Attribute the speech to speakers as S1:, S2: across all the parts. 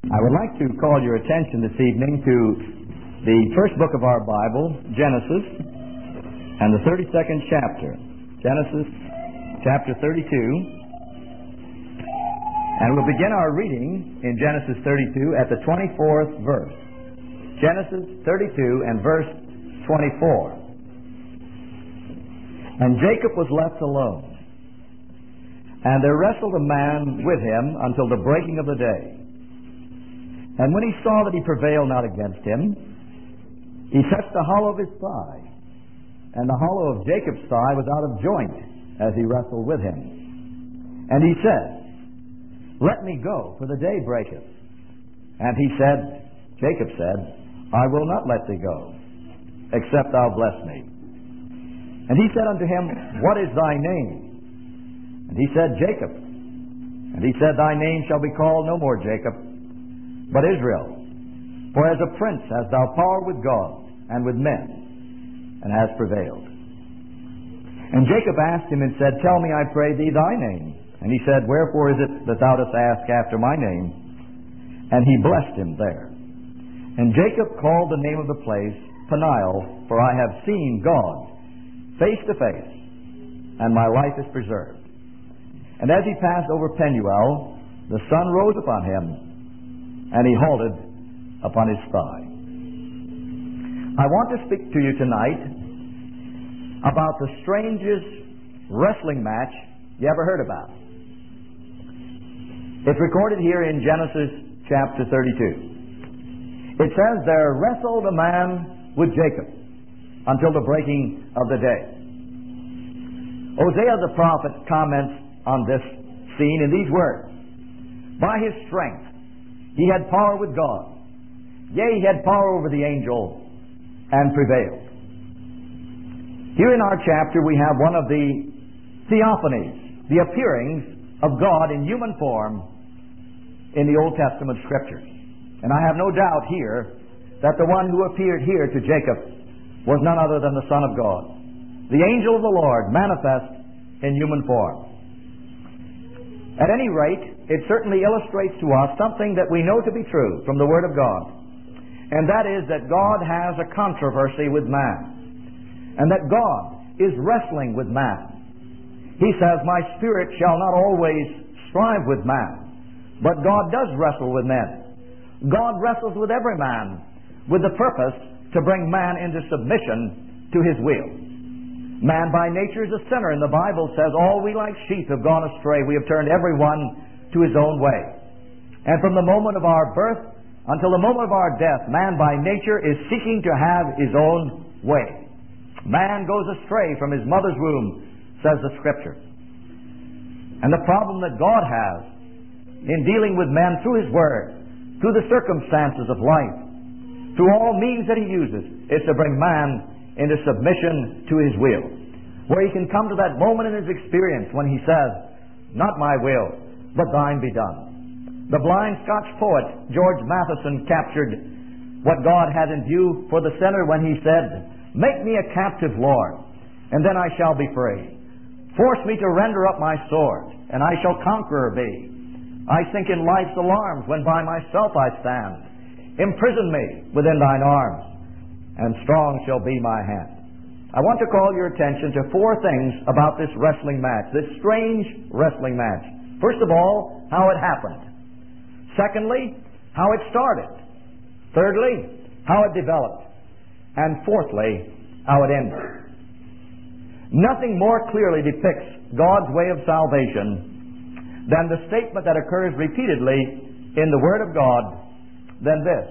S1: I would like to call your attention this evening to the first book of our Bible, Genesis, and the 32nd chapter. Genesis chapter 32. And we'll begin our reading in Genesis 32 at the 24th verse. Genesis 32 and verse 24. And Jacob was left alone, and there wrestled a man with him until the breaking of the day. And when he saw that he prevailed not against him, he touched the hollow of his thigh, and the hollow of Jacob's thigh was out of joint as he wrestled with him. And he said, Let me go, for the day breaketh. And Jacob said, I will not let thee go, except thou bless me. And he said unto him, What is thy name? And he said, Jacob. And he said, Thy name shall be called no more Jacob, but Israel. For as a prince hast thou power with God and with men, and hast prevailed. And Jacob asked him and said, Tell me, I pray thee, thy name. And he said, Wherefore is it that thou dost ask after my name? And he blessed him there. And Jacob called the name of the place Peniel, for I have seen God face to face, and my life is preserved. And as he passed over Penuel, the sun rose upon him, and he halted upon his thigh. I want to speak to you tonight about the strangest wrestling match you ever heard about. It's recorded here in Genesis chapter 32. It says, There wrestled a man with Jacob until the breaking of the day. Hosea the prophet comments on this scene in these words, By his strength he had power with God. Yea, he had power over the angel and prevailed. Here in our chapter we have one of the theophanies, the appearings of God in human form in the Old Testament Scriptures. And I have no doubt here that the one who appeared here to Jacob was none other than the Son of God, the angel of the Lord manifest in human form. At any rate, it certainly illustrates to us something that we know to be true from the Word of God, and that is that God has a controversy with man, and that God is wrestling with man. He says, My spirit shall not always strive with man, but God does wrestle with men. God wrestles with every man with the purpose to bring man into submission to his will. Man by nature is a sinner, and the Bible says, All we like sheep have gone astray. We have turned every one to his own way. And from the moment of our birth until the moment of our death, man by nature is seeking to have his own way. Man goes astray from his mother's womb, says the Scripture. And the problem that God has in dealing with men through his Word, through the circumstances of life, through all means that he uses, is to bring man into submission to his will, where he can come to that moment in his experience when he says, Not my will, but thine be done. The blind Scotch poet George Matheson captured what God had in view for the sinner when he said, Make me a captive, Lord, and then I shall be free. Force me to render up my sword, and I shall conqueror be. I sink in life's alarms when by myself I stand. Imprison me within thine arms, and strong shall be my hand. I want to call your attention to four things about this wrestling match, this strange wrestling match. First of all, how it happened. Secondly, how it started. Thirdly, how it developed. And fourthly, how it ended. Nothing more clearly depicts God's way of salvation than the statement that occurs repeatedly in the Word of God than this,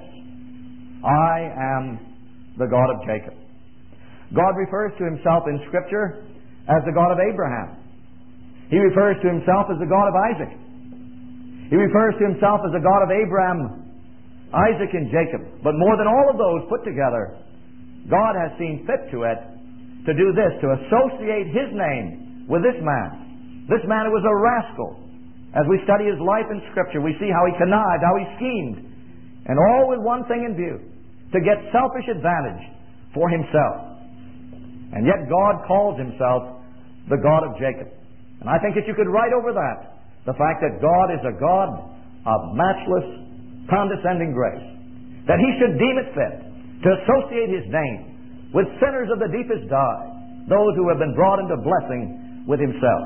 S1: I am the God of Jacob. God refers to himself in Scripture as the God of Abraham. He refers to himself as the God of Isaac. He refers to himself as the God of Abraham, Isaac, and Jacob. But more than all of those put together, God has seen fit to it to do this, to associate his name with this man. This man who was a rascal. As we study his life in Scripture, we see how he connived, how he schemed, and all with one thing in view, to get selfish advantage for himself. And yet God calls himself the God of Jacob. And I think that you could write over that the fact that God is a God of matchless condescending grace, that He should deem it fit to associate His name with sinners of the deepest dye, those who have been brought into blessing with Himself.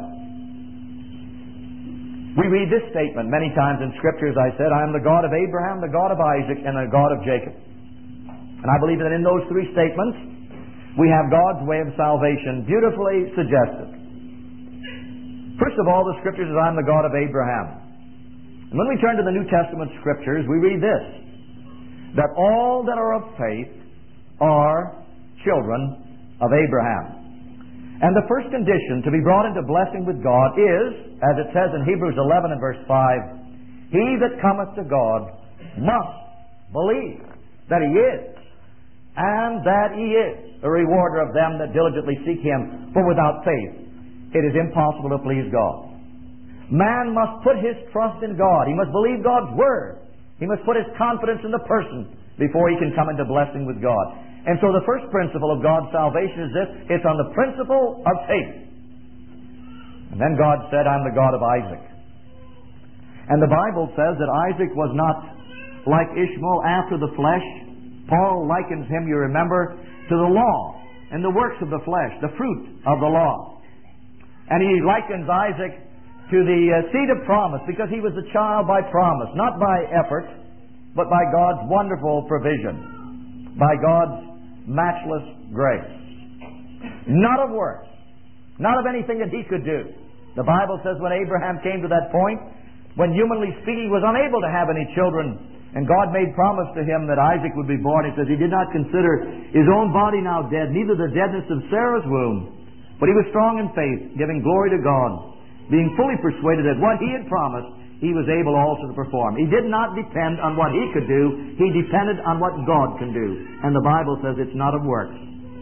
S1: We read this statement many times in Scripture, as I said, I am the God of Abraham, the God of Isaac, and the God of Jacob. And I believe that in those three statements, we have God's way of salvation beautifully suggested. First of all, the Scripture says, I am the God of Abraham. And when we turn to the New Testament Scriptures, we read this, that all that are of faith are children of Abraham. And the first condition to be brought into blessing with God is, as it says in Hebrews 11 and verse 5, He that cometh to God must believe that He is, and that He is a rewarder of them that diligently seek Him. For without faith it is impossible to please God. Man must put his trust in God. He must believe God's Word. He must put his confidence in the person before he can come into blessing with God. And so the first principle of God's salvation is this: it's on the principle of faith. And then God said, I'm the God of Isaac. And the Bible says that Isaac was not like Ishmael after the flesh. Paul likens him, you remember, to the law and the works of the flesh, the fruit of the law. And he likens Isaac to the seed of promise, because he was the child by promise, not by effort, but by God's wonderful provision, by God's matchless grace. Not of works, not of anything that he could do. The Bible says when Abraham came to that point, when humanly speaking he was unable to have any children, and God made promise to him that Isaac would be born, he says he did not consider his own body now dead, neither the deadness of Sarah's womb, but he was strong in faith, giving glory to God, being fully persuaded that what he had promised, he was able also to perform. He did not depend on what he could do. He depended on what God can do. And the Bible says it's not of works.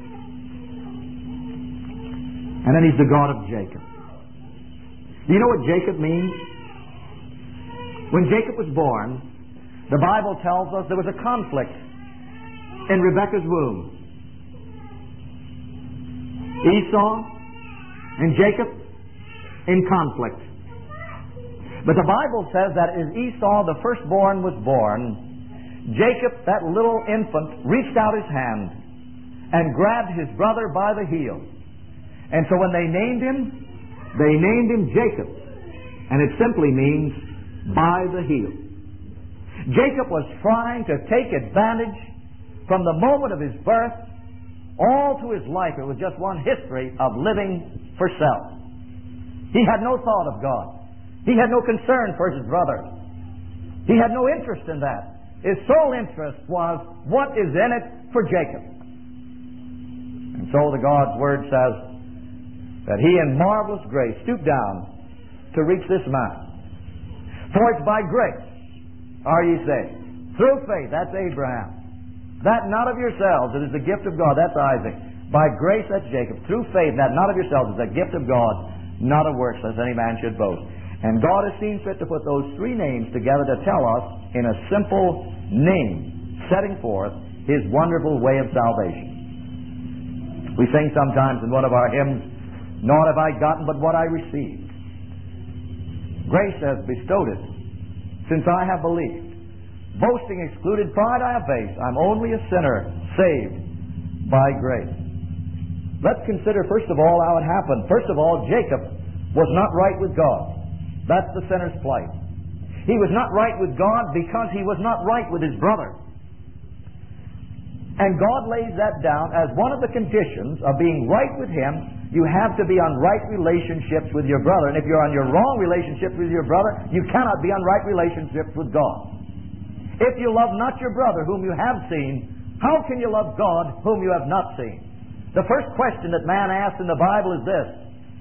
S1: And then he's the God of Jacob. Do you know what Jacob means? When Jacob was born, the Bible tells us there was a conflict in Rebekah's womb. Esau and Jacob in conflict. But the Bible says that as Esau, the firstborn, was born, Jacob, that little infant, reached out his hand and grabbed his brother by the heel. And so when they named him Jacob. And it simply means by the heel. Jacob was trying to take advantage from the moment of his birth all through his life. It was just one history of living for self. He had no thought of God. He had no concern for his brother. He had no interest in that. His sole interest was what is in it for Jacob. And so the God's Word says that He in marvelous grace stooped down to reach this man. For it's by grace are ye saved, through faith. That's Abraham. That not of yourselves, it is the gift of God. That's Isaac. By grace, that's Jacob. Through faith, that not of yourselves, is a gift of God, not of works, lest any man should boast. And God has seen fit to put those three names together to tell us in a simple name, setting forth His wonderful way of salvation. We sing sometimes in one of our hymns, Naught have I gotten but what I received. Grace has bestowed it, since I have believed. Boasting excluded, pride I abase. I'm only a sinner, saved by grace. Let's consider first of all how it happened. First of all, Jacob was not right with God. That's the sinner's plight. He was not right with God because he was not right with his brother. And God lays that down as one of the conditions of being right with Him. You have to be on right relationships with your brother. And if you're on your wrong relationships with your brother, you cannot be on right relationships with God. If you love not your brother whom you have seen, how can you love God whom you have not seen? The first question that man asks in the Bible is this.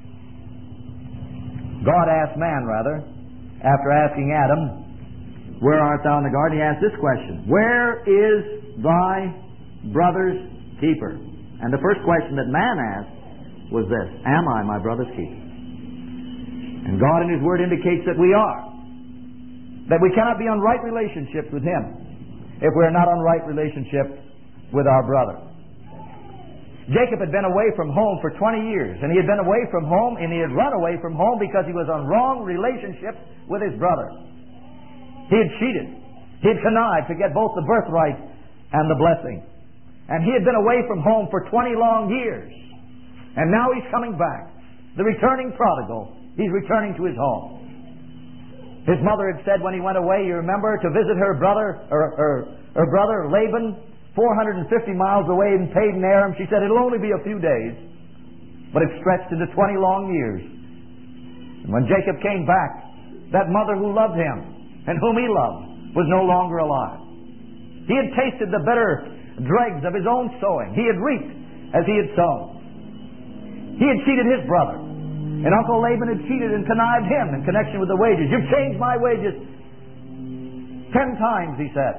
S1: God asked man, rather, after asking Adam, where art thou in the garden? He asked this question, where is thy brother's keeper? And the first question that man asked was this, am I my brother's keeper? And God in His Word indicates that we are. That we cannot be on right relationships with Him if we're not on right relationship with our brother. Jacob had been away from home for 20 years, and he had been away from home, and he had run away from home because he was on wrong relationships with his brother. He had cheated. He had connived to get both the birthright and the blessing. And he had been away from home for 20 long years. And now he's coming back. The returning prodigal. He's returning to his home. His mother had said when he went away, you remember, to visit her brother, her brother Laban, 450 miles away in Padan Aram. She said, it'll only be a few days. But it stretched into 20 long years. And when Jacob came back, that mother who loved him and whom he loved was no longer alive. He had tasted the bitter dregs of his own sowing. He had reaped as he had sown. He had cheated his brother. And Uncle Laban had cheated and connived him in connection with the wages. You've changed my wages 10 times, he said.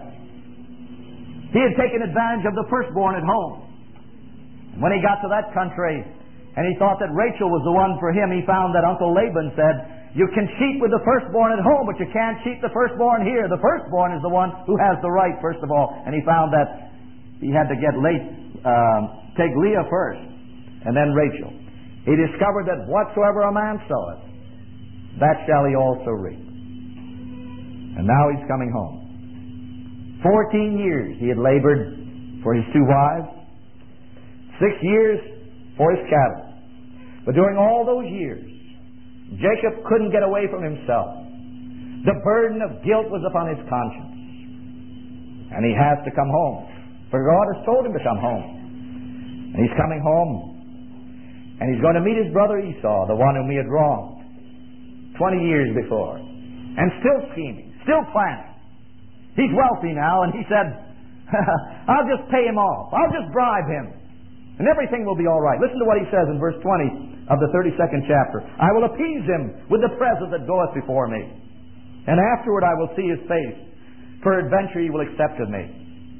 S1: He had taken advantage of the firstborn at home. And when he got to that country and he thought that Rachel was the one for him, he found that Uncle Laban said, you can cheat with the firstborn at home, but you can't cheat the firstborn here. The firstborn is the one who has the right, first of all. And he found that he had to take Leah first, and then Rachel. He discovered that whatsoever a man soweth, that shall he also reap. And now he's coming home. 14 years he had labored for his 2 wives, 6 years for his cattle. But during all those years, Jacob couldn't get away from himself. The burden of guilt was upon his conscience. And he has to come home. For God has told him to come home. And he's coming home. And he's going to meet his brother Esau, the one whom he had wronged 20 years before. And still scheming, still planning. He's wealthy now, and he said, I'll just pay him off. I'll just bribe him. And everything will be all right. Listen to what he says in verse 20 of the 32nd chapter. I will appease him with the present that goeth before me. And afterward I will see his face. Peradventure he will accept of me.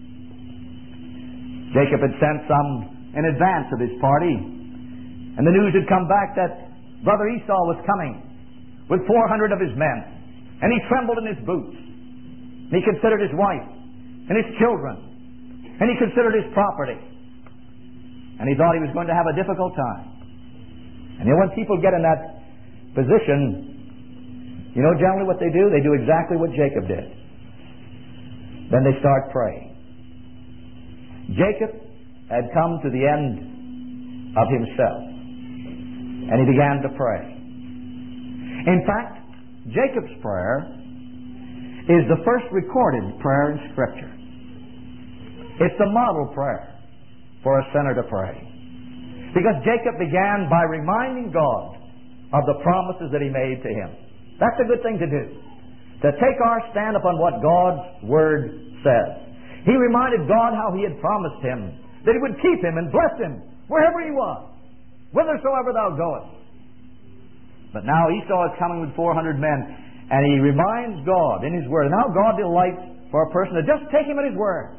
S1: Jacob had sent some in advance of his party. And the news had come back that brother Esau was coming with 400 of his men. And he trembled in his boots. And he considered his wife and his children. And he considered his property. And he thought he was going to have a difficult time. And when people get in that position, you know generally what they do? They do exactly what Jacob did. Then they start praying. Jacob had come to the end of himself. And he began to pray. In fact, Jacob's prayer is the first recorded prayer in Scripture. It's the model prayer for a sinner to pray. Because Jacob began by reminding God of the promises that he made to him. That's a good thing to do. To take our stand upon what God's Word says. He reminded God how he had promised him that he would keep him and bless him wherever he was, whithersoever thou goest. But now Esau is coming with 400 men, and he reminds God in his Word. Now God delights for a person to just take him at his word.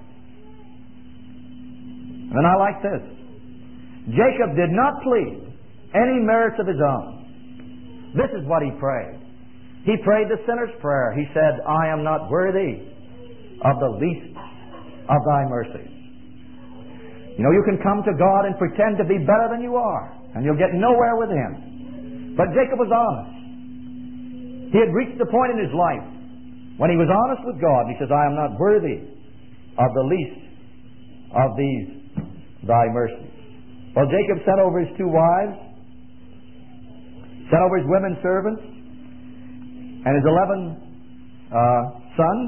S1: And I like this. Jacob did not plead any merits of his own. This is what he prayed. He prayed the sinner's prayer. He said, I am not worthy of the least of thy mercies. You know, you can come to God and pretend to be better than you are, and you'll get nowhere with Him. But Jacob was honest. He had reached the point in his life when he was honest with God. He says, I am not worthy of the least of these thy mercies. Well, Jacob sent over his 2 wives, sent over his women servants, and his 11 sons,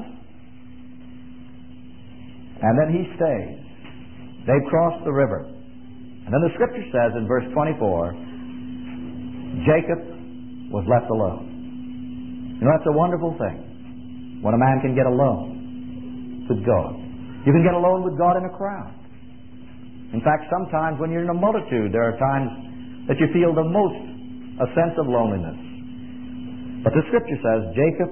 S1: and then he stays. They crossed the river. And then the Scripture says in verse 24, Jacob was left alone. You know, that's a wonderful thing when a man can get alone with God. You can get alone with God in a crowd. In fact, sometimes when you're in a multitude, there are times that you feel the most a sense of loneliness. But the Scripture says Jacob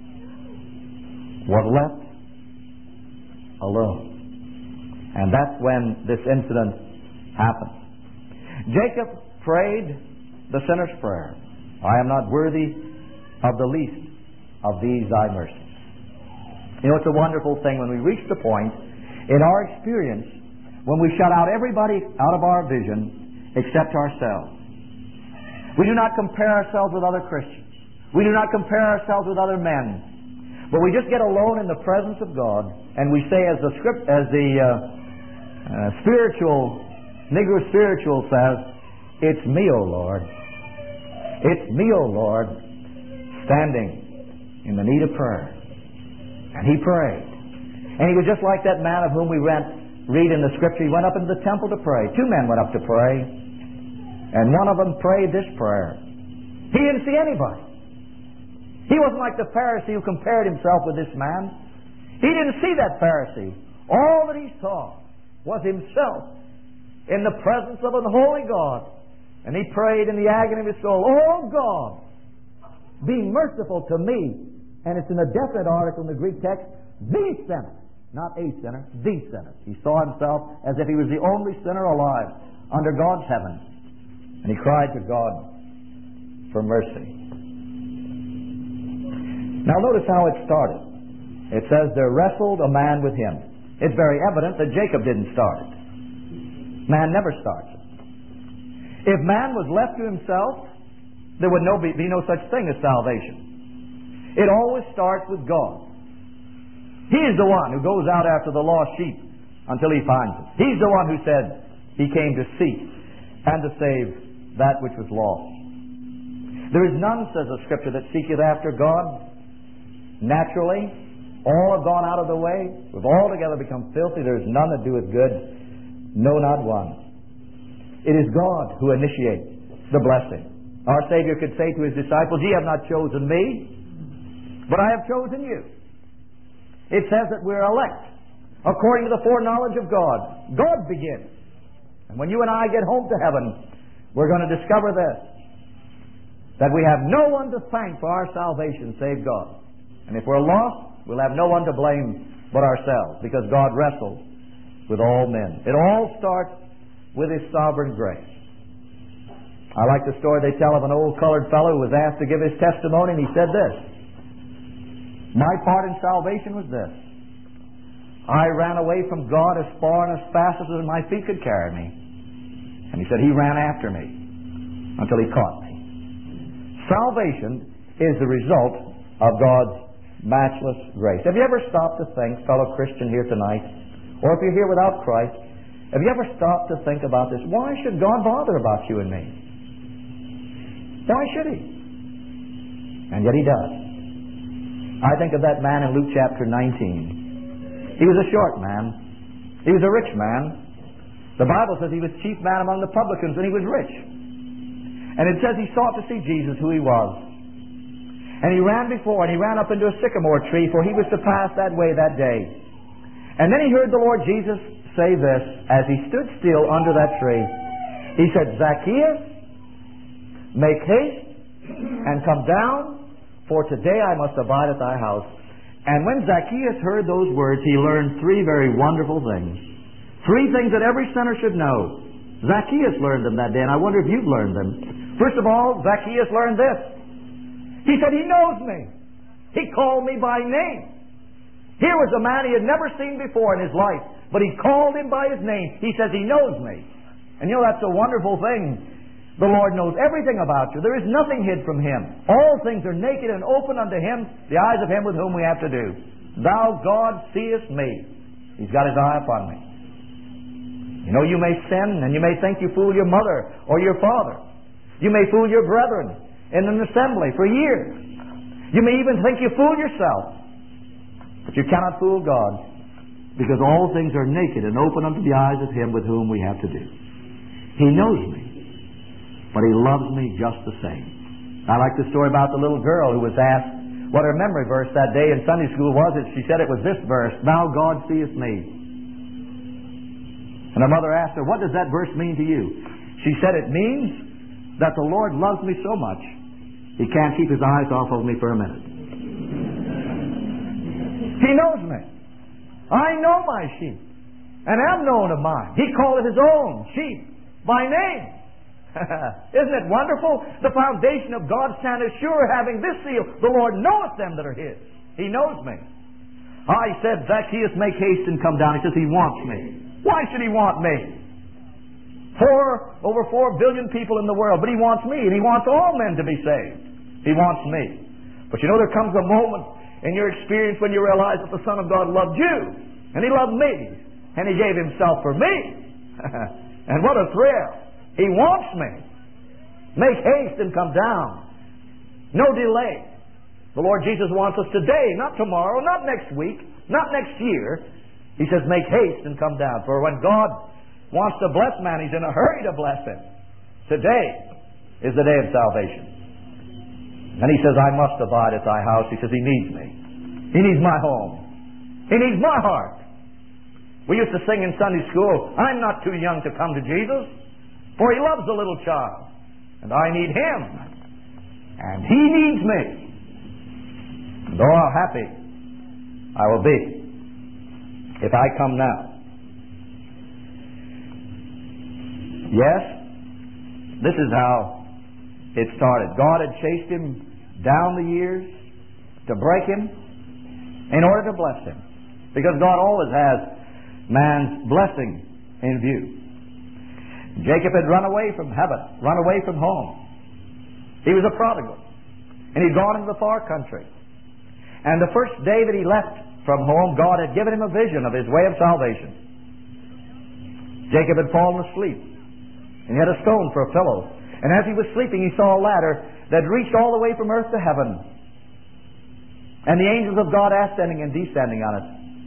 S1: was left alone. And that's when this incident happened. Jacob prayed the sinner's prayer. I am not worthy of the least of these thy mercies. You know, it's a wonderful thing when we reach the point in our experience when we shut out everybody out of our vision except ourselves. We do not compare ourselves with other Christians. We do not compare ourselves with other men. But we just get alone in the presence of God, and we say, as the Negro spiritual says, "It's me, O Lord. It's me, O Lord, standing in the need of prayer." And he prayed. And he was just like that man of whom we read in the Scripture. He went up into the temple to pray. Two men went up to pray. And one of them prayed this prayer. He didn't see anybody. He wasn't like the Pharisee who compared himself with this man. He didn't see that Pharisee. All that he saw was himself in the presence of an holy God. And he prayed in the agony of his soul, "Oh God, be merciful to me." And it's in a definite article in the Greek text, "the sinner." Not a sinner, the sinner. He saw himself as if he was the only sinner alive under God's heaven. And he cried to God for mercy. Now notice how it started. It says, "There wrestled a man with him." It's very evident that Jacob didn't start it. Man never starts it. If man was left to himself, there would be no such thing as salvation. It always starts with God. He is the one who goes out after the lost sheep until he finds it. He's the one who said he came to seek and to save that which was lost. "There is none," says the Scripture, "that seeketh after God naturally. All have gone out of the way. We've altogether become filthy. There is none that doeth good, no, not one." It is God who initiates the blessing. Our Savior could say to his disciples, "Ye have not chosen me, but I have chosen you." It says that we're elect according to the foreknowledge of God. God begins. And when you and I get home to heaven, we're going to discover this, that we have no one to thank for our salvation save God. And if we're lost, we'll have no one to blame but ourselves, because God wrestles with all men. It all starts with His sovereign grace. I like the story they tell of an old colored fellow who was asked to give his testimony, and he said this: "My part in salvation was this. I ran away from God as far and as fast as my feet could carry me." And he said He ran after me until He caught me. Salvation is the result of God's matchless grace. Have you ever stopped to think, fellow Christian here tonight, or if you're here without Christ, have you ever stopped to think about this? Why should God bother about you and me? Why should He? And yet He does. I think of that man in Luke chapter 19. He was a short man. He was a rich man. The Bible says he was chief man among the publicans, and he was rich. And it says he sought to see Jesus, who He was. And he ran before, and he ran up into a sycamore tree, for he was to pass that way that day. And then he heard the Lord Jesus say this, as he stood still under that tree. He said, "Zacchaeus, make haste and come down, for today I must abide at thy house." And when Zacchaeus heard those words, he learned three very wonderful things. Three things that every sinner should know. Zacchaeus learned them that day, and I wonder if you've learned them. First of all, Zacchaeus learned this. He said, "He knows me. He called me by name." Here was a man he had never seen before in his life, but he called him by his name. He says, "He knows me." And you know, that's a wonderful thing. The Lord knows everything about you. There is nothing hid from Him. All things are naked and open unto Him, the eyes of Him with whom we have to do. "Thou, God, seest me." He's got His eye upon me. You know, you may sin, and you may think you fool your mother or your father. You may fool your brethren in an assembly for years. You may even think you fool yourself. But you cannot fool God, because all things are naked and open unto the eyes of Him with whom we have to do. He knows me, but He loves me just the same. I like the story about the little girl who was asked what her memory verse that day in Sunday school was. She said it was this verse, "Thou, God, seest me." And her mother asked her, "What does that verse mean to you?" She said, "It means that the Lord loves me so much, He can't keep His eyes off of me for a minute." He knows me. I know my sheep, and am known of mine. He calleth His own sheep by name. Isn't it wonderful? The foundation of God standeth sure, having this seal: the Lord knoweth them that are His. He knows me. I said, "Zacchaeus, make haste and come down." He says He wants me. Why should He want me? Over 4 billion people in the world, but He wants me, and He wants all men to be saved. He wants me. But you know, there comes a moment in your experience when you realize that the Son of God loved you, and He loved me, and He gave Himself for me. And what a thrill. He wants me. Make haste and come down. No delay. The Lord Jesus wants us today, not tomorrow, not next week, not next year. He says, make haste and come down. For when God wants to bless man, He's in a hurry to bless him. Today is the day of salvation. And He says, I must abide at thy house. He says, He needs me. He needs my home. He needs my heart. We used to sing in Sunday school, I'm not too young to come to Jesus, for He loves the little child. And I need Him. And He needs me. And oh, how happy I will be if I come now. Yes, this is how it started. God had chased him down the years to break him in order to bless him. Because God always has man's blessing in view. Jacob had run away from heaven, run away from home. He was a prodigal. And he'd gone into the far country. And the first day that he left from home, God had given him a vision of His way of salvation. Jacob had fallen asleep. And he had a stone for a pillow. And as he was sleeping, he saw a ladder that reached all the way from earth to heaven. And the angels of God ascending and descending on it.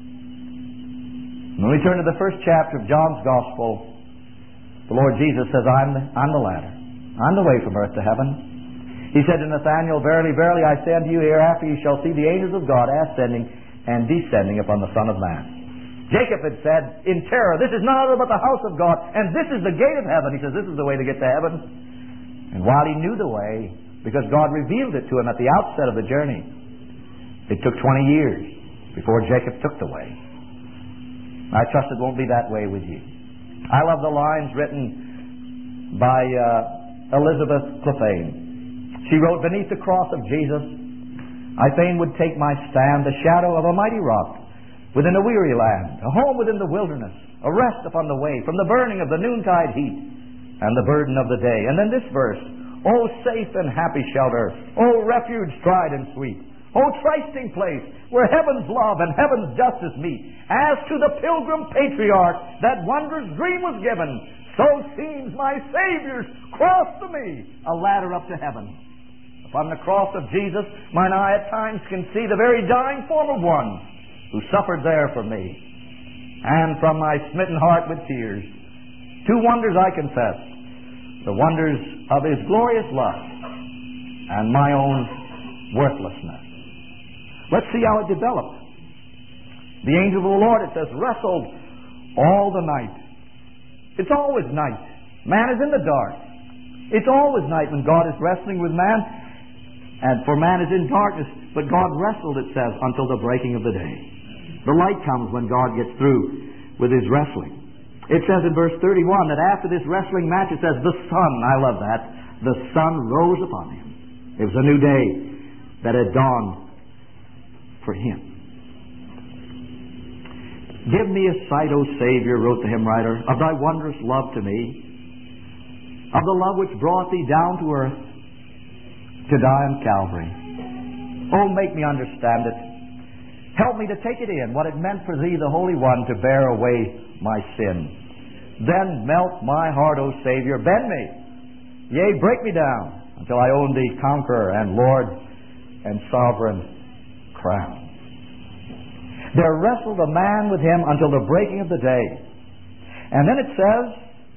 S1: When we turn to the first chapter of John's Gospel, the Lord Jesus says, I'm the ladder. I'm the way from earth to heaven. He said to Nathanael, Verily, verily, I say unto you, hereafter you shall see the angels of God ascending and descending upon the Son of Man. Jacob had said in terror, this is none other but the house of God, and this is the gate of heaven. He says, this is the way to get to heaven. And while he knew the way, because God revealed it to him at the outset of the journey, it took 20 years before Jacob took the way. I trust it won't be that way with you. I love the lines written by Elizabeth Clephane. She wrote, beneath the cross of Jesus, I fain would take my stand, the shadow of a mighty rock, within a weary land, a home within the wilderness, a rest upon the way from the burning of the noontide heat and the burden of the day. And then this verse, O safe and happy shelter, O refuge tried and sweet, O trysting place where heaven's love and heaven's justice meet. As to the pilgrim patriarch that wondrous dream was given, so seems my Savior's cross to me, a ladder up to heaven. Upon the cross of Jesus, mine eye at times can see the very dying form of one who suffered there for me. And from my smitten heart with tears, two wonders I confess, the wonders of His glorious love and my own worthlessness. Let's see how it developed. The angel of the Lord, it says, wrestled all the night. It's always night. Man is in the dark. It's always night when God is wrestling with man. And for man is in darkness. But God wrestled, it says, until the breaking of the day. The light comes when God gets through with His wrestling. It says in verse 31 that after this wrestling match, it says, the sun, I love that, the sun rose upon him. It was a new day that had dawned for him. Give me a sight, O Savior, wrote the hymn writer, of thy wondrous love to me, of the love which brought thee down to earth to die on Calvary. Oh, make me understand it. Help me to take it in, what it meant for thee, the Holy One, to bear away my sin. Then melt my heart, O Savior, bend me, yea, break me down, until I own thee conqueror and Lord and sovereign crown. There wrestled a man with him until the breaking of the day. And then it says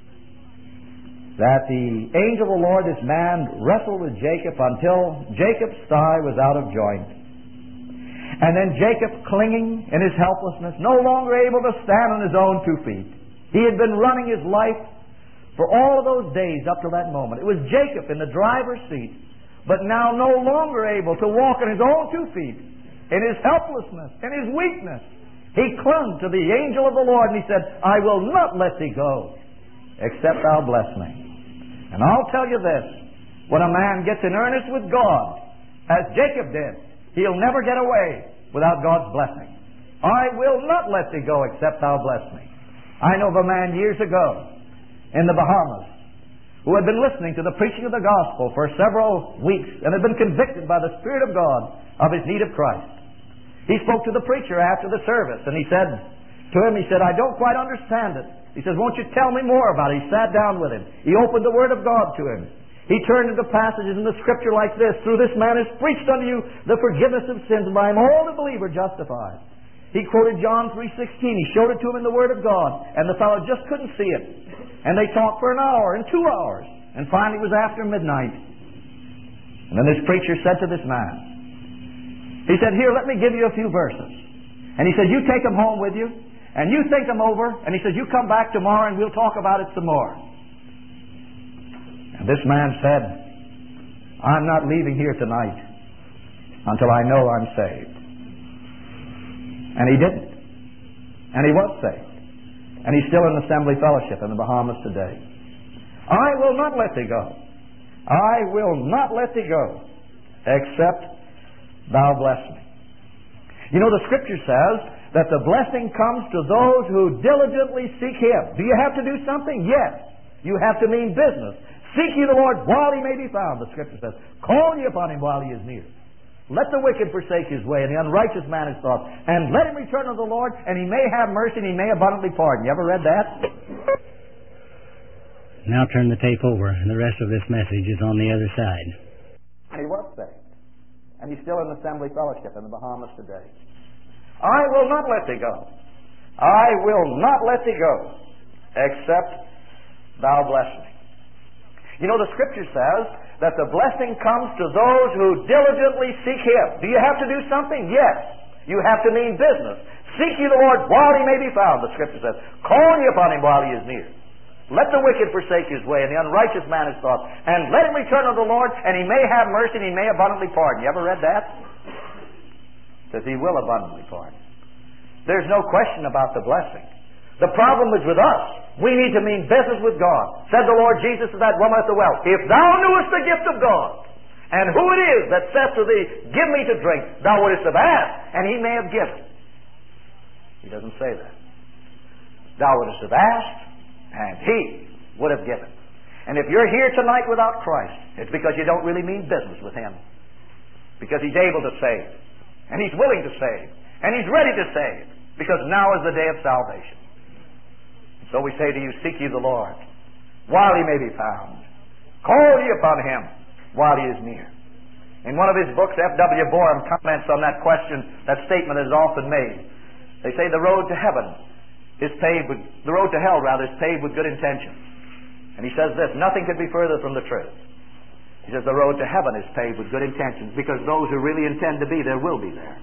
S1: that the angel of the Lord, this man, wrestled with Jacob until Jacob's thigh was out of joint. And then Jacob, clinging in his helplessness, no longer able to stand on his own 2 feet. He had been running his life for all of those days up to that moment. It was Jacob in the driver's seat, but now no longer able to walk on his own 2 feet. In his helplessness, in his weakness, he clung to the angel of the Lord and he said, I will not let thee go, except thou bless me. And I'll tell you this, when a man gets in earnest with God, as Jacob did, he'll never get away without God's blessing. I will not let thee go except thou bless me. I know of a man years ago in the Bahamas who had been listening to the preaching of the gospel for several weeks and had been convicted by the Spirit of God of his need of Christ. He spoke to the preacher after the service, and he said to him, I don't quite understand it. He says, won't you tell me more about it? He sat down with him. He opened the Word of God to him. He turned into passages in the Scripture like this: through this man is preached unto you the forgiveness of sins, and by him all the believer justified. He quoted John 3:16. He showed it to him in the Word of God, and the fellow just couldn't see it. And they talked for an hour and 2 hours, and finally it was after midnight. And then this preacher said to this man, he said, here, let me give you a few verses. And he said, you take them home with you, and you think them over, and he said, you come back tomorrow and we'll talk about it some more. And this man said, I'm not leaving here tonight until I know I'm saved. And he didn't. And he was saved. And he's still in Assembly Fellowship in the Bahamas today. I will not let thee go. I will not let thee go, except thou bless me. You know, the Scripture says that the blessing comes to those who diligently seek Him. Do you have to do something? Yes. You have to mean business. Seek ye the Lord while He may be found, the Scripture says. Call ye upon Him while He is near. Let the wicked forsake his way, and the unrighteous man his thoughts, and let him return unto the Lord, and He may have mercy, and He may abundantly pardon. You ever read that?
S2: Now turn the tape over, and the rest of this message is on the other side.
S1: And he was saved. And he's still in Assembly Fellowship in the Bahamas today. I will not let thee go. I will not let thee go, except thou bless me. You know, the Scripture says that the blessing comes to those who diligently seek Him. Do you have to do something? Yes. You have to mean business. Seek ye the Lord while He may be found, the Scripture says. Call ye upon Him while He is near. Let the wicked forsake his way, and the unrighteous man his thoughts, and let him return unto the Lord, and He may have mercy, and He may abundantly pardon. You ever read that? It says He will abundantly pardon. There's no question about the blessing. The problem is with us. We need to mean business with God. Said the Lord Jesus to that woman at the well, if thou knewest the gift of God, and who it is that saith to thee, give me to drink, thou wouldest have asked, and He may have given. He doesn't say that. Thou wouldest have asked, and He would have given. And if you're here tonight without Christ, it's because you don't really mean business with Him. Because He's able to save, and He's willing to save, and He's ready to save, because now is the day of salvation. So we say to you, seek ye the Lord while He may be found. Call ye upon Him while He is near. In one of his books, F.W. Borum comments on that question, that statement is often made. They say the road to heaven is paved with, the road to hell rather, is paved with good intentions. And he says this, nothing could be further from the truth. He says the road to heaven is paved with good intentions, because those who really intend to be there will be there.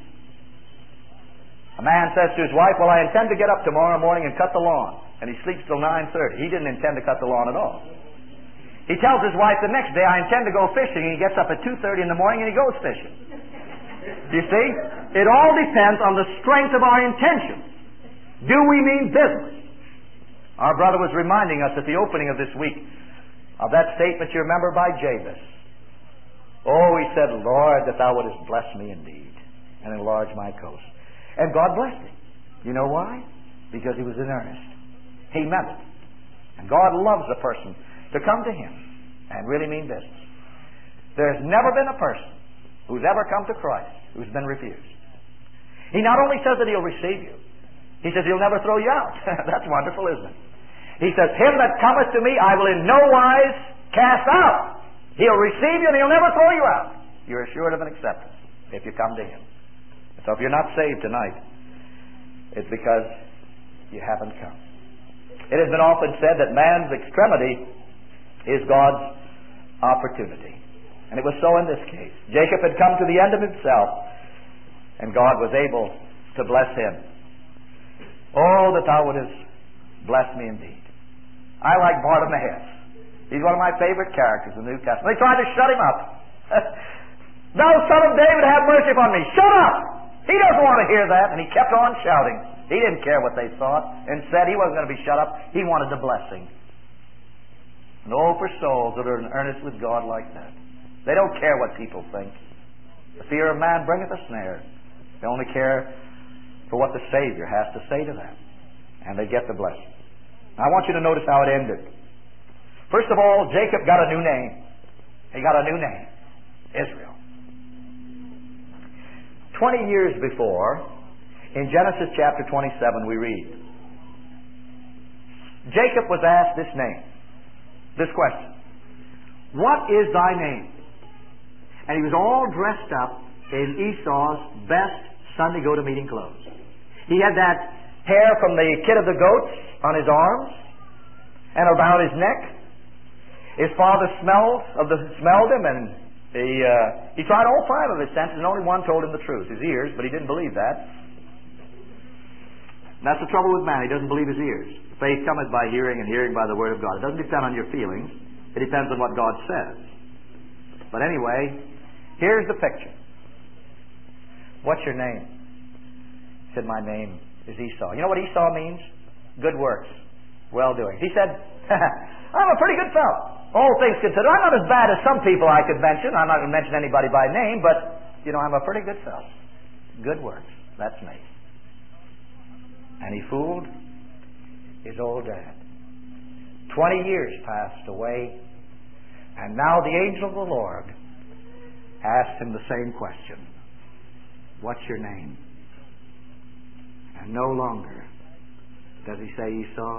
S1: A man says to his wife, well, I intend to get up tomorrow morning and cut the lawn. And he sleeps till 9:30. He didn't intend to cut the lawn at all. He tells his wife the next day, I intend to go fishing, and he gets up at 2:30 in the morning and he goes fishing. You see? It all depends on the strength of our intentions. Do we mean business? Our brother was reminding us at the opening of this week of that statement you remember by Jabez. Oh, he said, Lord, that thou wouldest bless me indeed and enlarge my coast. And God blessed him. You know why? Because he was in earnest. He meant it. And God loves a person to come to Him and really mean business. There's never been a person who's ever come to Christ who's been refused. He not only says that He'll receive you, He says He'll never throw you out. That's wonderful, isn't it? He says, him that cometh to me I will in no wise cast out. He'll receive you and He'll never throw you out. You're assured of an acceptance if you come to Him. So if you're not saved tonight, it's because you haven't come. It has been often said that man's extremity is God's opportunity. And it was so in this case. Jacob had come to the end of himself, and God was able to bless him. Oh, that thou wouldest bless me indeed. I like Bartimaeus. He's one of my favorite characters in the New Testament. They tried to shut him up. Thou son of David, have mercy upon me. Shut up! He doesn't want to hear that, and he kept on shouting. He didn't care what they thought, and said he wasn't going to be shut up. He wanted the blessing. And oh, for souls that are in earnest with God like that. They don't care what people think. The fear of man bringeth a snare. They only care for what the Savior has to say to them. And they get the blessing. Now, I want you to notice how it ended. First of all, Jacob got a new name. He got a new name. Israel. 20 years before, in Genesis chapter 27, we read, Jacob was asked this question, "What is thy name?" And he was all dressed up in Esau's best Sunday go-to-meeting clothes. He had that hair from the kid of the goats on his arms and around his neck. His father smelled him, and he tried all 5 of his senses, and only one told him the truth, his ears, but he didn't believe that. And that's the trouble with man. He doesn't believe his ears. Faith cometh by hearing, and hearing by the Word of God. It doesn't depend on your feelings. It depends on what God says. But anyway, here's the picture. "What's your name?" He said, "My name is Esau." You know what Esau means? Good works, well-doing. He said, "I'm a pretty good fellow. All things considered, I'm not as bad as some people I could mention. I'm not going to mention anybody by name, but, I'm a pretty good fellow. Good works. That's me." And he fooled his old dad. 20 years passed away, and now the angel of the Lord asked him the same question. "What's your name?" And no longer does he say Esau,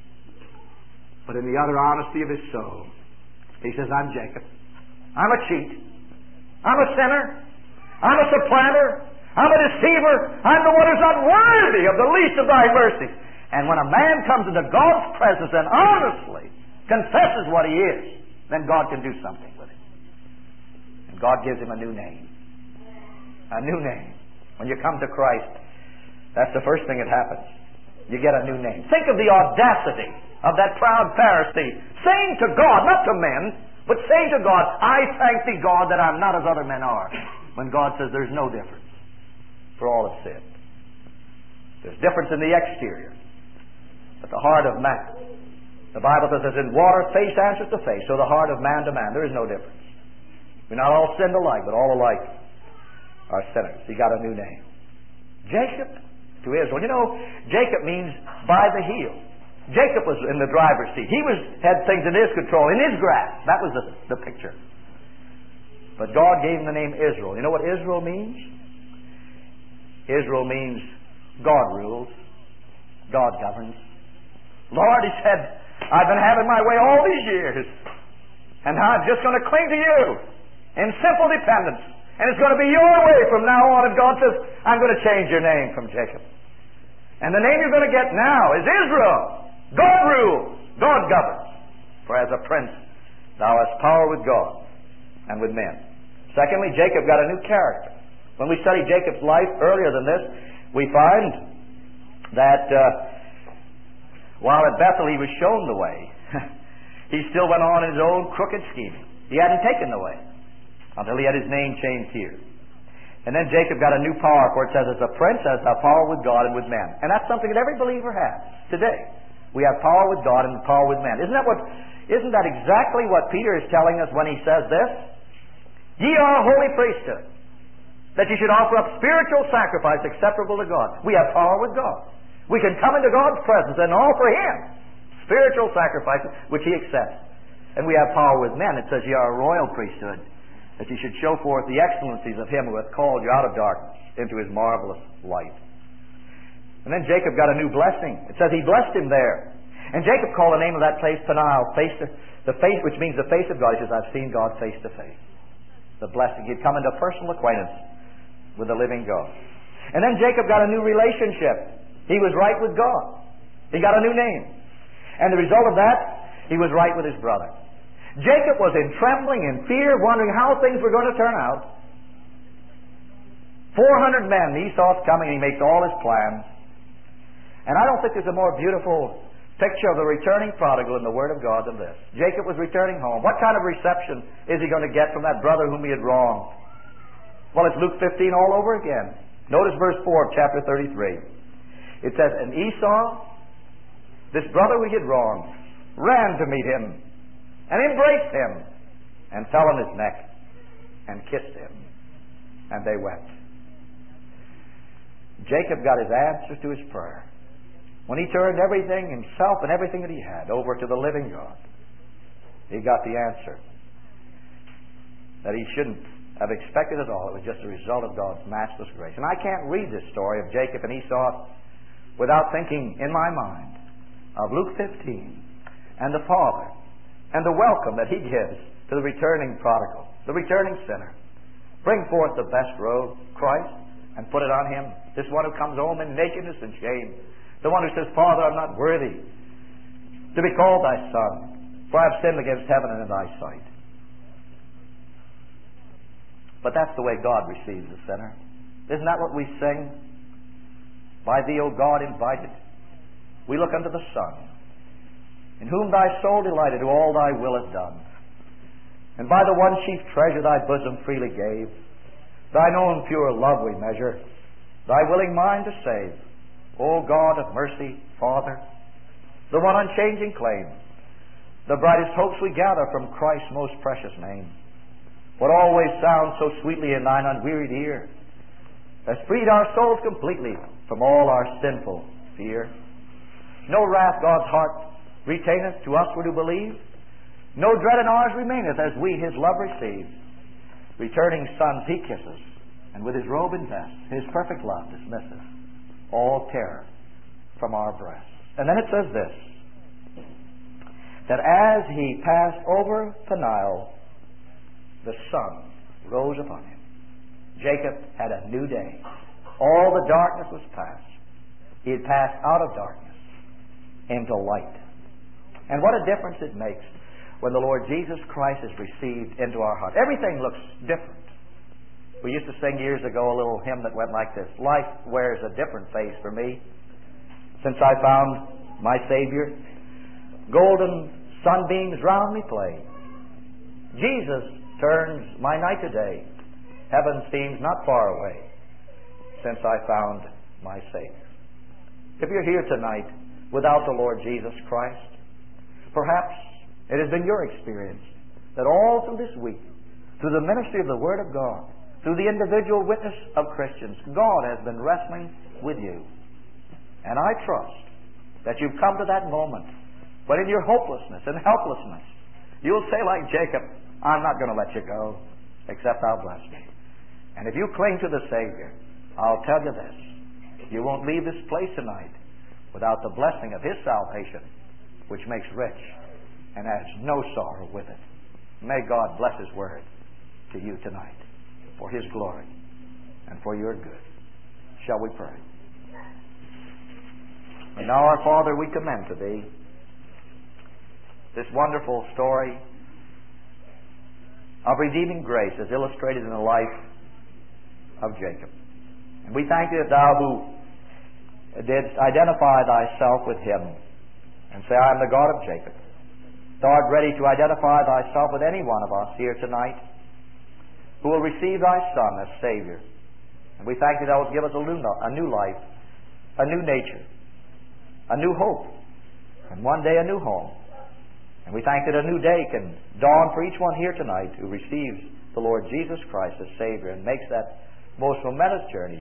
S1: but in the utter honesty of his soul, he says, "I'm Jacob. I'm a cheat. I'm a sinner. I'm a supplanter. I'm a deceiver. I'm the one who's not worthy of the least of thy mercies." And when a man comes into God's presence and honestly confesses what he is, then God can do something with him. And God gives him a new name. A new name. When you come to Christ, that's the first thing that happens. You get a new name. Think of the audacity of that proud Pharisee saying to God, not to men, but saying to God, "I thank thee, God, that I'm not as other men are." When God says there's no difference, for all have sinned. There's difference in the exterior, but the heart of man. The Bible says, "As in water, face answers to face, so the heart of man to man." There is no difference. We're not all sinned alike, but all alike are sinners. He got a new name. Jacob to Israel. Jacob means by the heel. Jacob was in the driver's seat. He had things in his control, in his grasp. That was the picture. But God gave him the name Israel. You know what Israel means? Israel means God rules, God governs. Lord, he said, "I've been having my way all these years, and now I'm just going to cling to you in simple dependence. And it's going to be your way from now on." And God says, "I'm going to change your name from Jacob. And the name you're going to get now is Israel. God rules, God governs. For as a prince thou hast power with God and with men." Secondly, Jacob got a new character. When we study Jacob's life earlier than this, we find that while at Bethel he was shown the way, he still went on in his own crooked scheming. He hadn't taken the way until he had his name changed here. And then Jacob got a new power, for it says, "As a prince has a power with God and with men." And that's something that every believer has today. We have power with God and power with men. Isn't that exactly what Peter is telling us when he says this? "Ye are a holy priesthood, that you should offer up spiritual sacrifice acceptable to God." We have power with God. We can come into God's presence and offer Him spiritual sacrifices, which He accepts. And we have power with men. It says, "Ye are a royal priesthood, that you should show forth the excellencies of Him who hath called you out of darkness into His marvelous light." And then Jacob got a new blessing. It says he blessed him there. And Jacob called the name of that place Peniel, which means the face of God. He says, "I've seen God face to face." The blessing. He'd come into personal acquaintance with the living God. And then Jacob got a new relationship. He was right with God. He got a new name. And the result of that, he was right with his brother. Jacob was in trembling and fear, wondering how things were going to turn out. 400 men, Esau's coming, and he makes all his plans. And I don't think there's a more beautiful picture of the returning prodigal in the Word of God than this. Jacob was returning home. What kind of reception is he going to get from that brother whom he had wronged? Well, it's Luke 15 all over again. Notice verse 4 of chapter 33. It says, "And Esau, this brother we had wronged, ran to meet him, and embraced him, and fell on his neck, and kissed him, and they wept." Jacob got his answer to his prayer. When he turned everything, himself and everything that he had, over to the living God, he got the answer that he shouldn't have expected at all. It was just a result of God's matchless grace. And I can't read this story of Jacob and Esau without thinking in my mind of Luke 15 and the Father and the welcome that He gives to the returning prodigal, the returning sinner. Bring forth the best robe, Christ, and put it on him. This one who comes home in nakedness and shame. The one who says, Father, I'm not worthy to be called thy son, for I have sinned against heaven and in thy sight. But that's the way God receives the sinner. Isn't that what we sing? By thee, O God, invited, we look unto the Son, in whom thy soul delighted, who all thy will hath done. And by the one chief treasure thy bosom freely gave, thine own pure love we measure, thy willing mind to save. O God of mercy, Father, the one unchanging claim, the brightest hopes we gather from Christ's most precious name. What always sounds so sweetly in thine unwearied ear has freed our souls completely from all our sinful fear. No wrath God's heart retaineth to us who believe. No dread in ours remaineth as we His love receive. Returning sons He kisses, and with His robe invests, His perfect love dismisses all terror from our breasts. And then it says this, that as He passed over Peniel, the sun rose upon him. Jacob had a new day. All the darkness was past. He had passed out of darkness into light. And what a difference it makes when the Lord Jesus Christ is received into our heart. Everything looks different. We used to sing years ago a little hymn that went like this: life wears a different face for me since I found my Savior. Golden sunbeams round me play. Jesus turns my night to day. Heaven seems not far away since I found my Savior. If you're here tonight without the Lord Jesus Christ, perhaps it has been your experience that all through this week, through the ministry of the Word of God, through the individual witness of Christians, God has been wrestling with you. And I trust that you've come to that moment when in your hopelessness and helplessness, you'll say like Jacob, I'm not going to let you go except thou bless me. And if you cling to the Savior, I'll tell you this, you won't leave this place tonight without the blessing of His salvation, which makes rich and adds no sorrow with it. May God bless His word to you tonight for His glory and for your good. Shall we pray? And now, our Father, we commend to Thee this wonderful story of redeeming grace as illustrated in the life of Jacob. And we thank Thee that Thou who didst identify Thyself with him and say, I am the God of Jacob, Thou art ready to identify Thyself with any one of us here tonight who will receive Thy Son as Savior. And we thank Thee Thou wilt give us a new life, a new nature, a new hope, and one day a new home. And we thank that a new day can dawn for each one here tonight who receives the Lord Jesus Christ as Savior and makes that most momentous journey